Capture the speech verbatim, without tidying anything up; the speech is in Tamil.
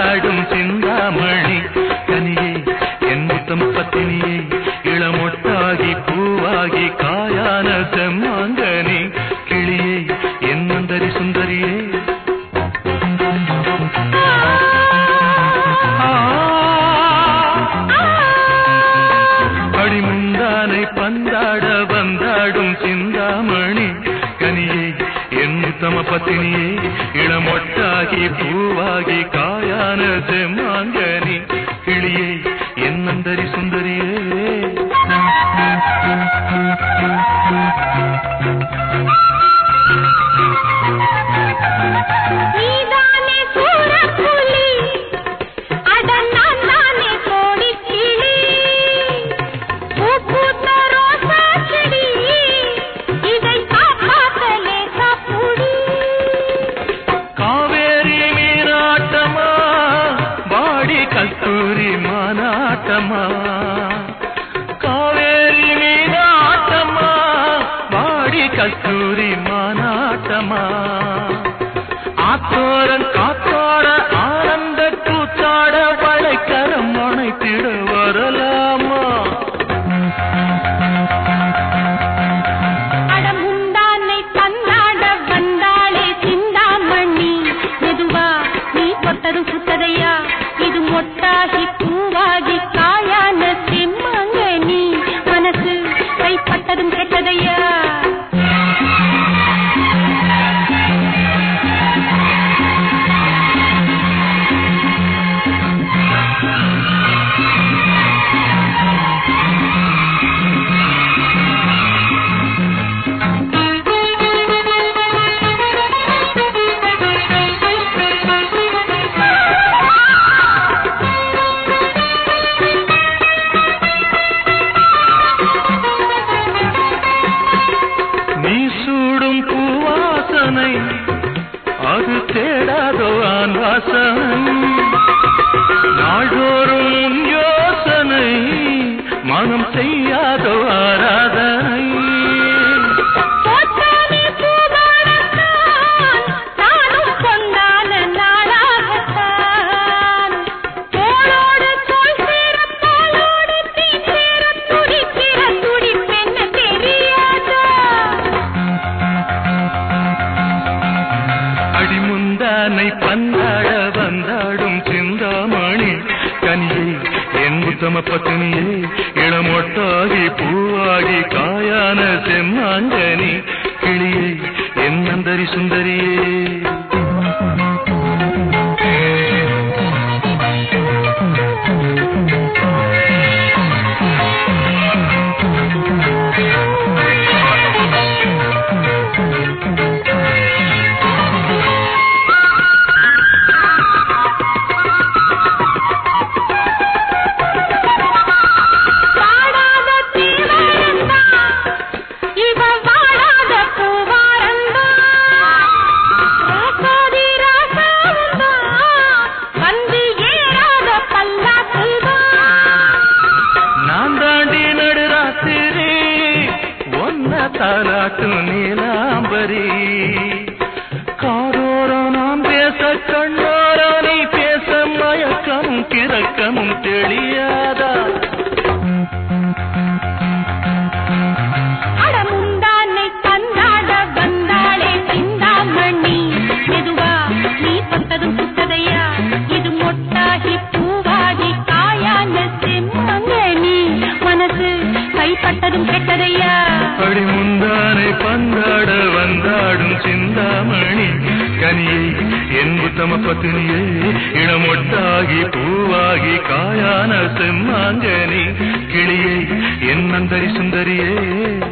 வந்தாடும் சிந்தாமணி கனியே என் முத்தம் பத்தினியே இளமொட்டாகி பூவாகி காயான செம்மாங்கனி கிளியே என் மந்தரி சுந்தரியே அடிமுந்தானை பந்தாட வந்தாடும் சிந்தாமணி கனியே என் முத்தம பத்தினியே இளமொட்டாகி பூவாகி காயான செம்மாங்கனி கிளியே என் மந்தரி சுந்தரியே கஸ்தூரி மானாட்டமா காவேரி மீனாட்டமா வாடி கஸ்தூரி மானாட்டமா ஆத்தோரன் காத்தோட ஆனந்த கூத்தாட வளைக்கரம் அணைத்திட வரலாமா அடமுந்தானை பந்தாட வந்தாளே சிந்தாமணி மெதுவா நீ பொட்டதும் சுத்ததையா இது மொட்டாகி பூவாகி காயான செம்மங்கனி மனசு கைப்பட்டதும் கெட்டதையா அது தேடாதோ ஆண் வாசனை நாள்தோறும் யோசனை மனம் செய்யாதோ ஆராதனை அடிமுந்தானை பந்தாட வந்தாடும் சிந்தாமணி கனியே என் உத்தம பத்தினியே இளமொட்டாகி பூவாகி காயான செம்மாங்கனி கிளியே என் மந்தரி சுந்தரியே தாலாட்டு நீலாம்பரி காரோரோ நாம் பேச கண்ணோரோ நீ பேச மயக்கமும் கிறக்கமும் தெளியாதா அடமுந்தானை பந்தாட வந்தாளே சிந்தாமணி மெதுவா நீ பட்டதும் சுத்ததையா இது மொட்டாகி பூவாகி காயான செம்மங்கனி மனசு கைப்பட்டதும் கெட்டதையா அடிமுந்தானை பந்தாட வந்தாடும் சிந்தாமணி கனியை என் உத்தம பத்தினியே இளமொட்டாகி பூவாகி காயான செம்மாங்கனி கிளியை என் மந்தரி சுந்தரியே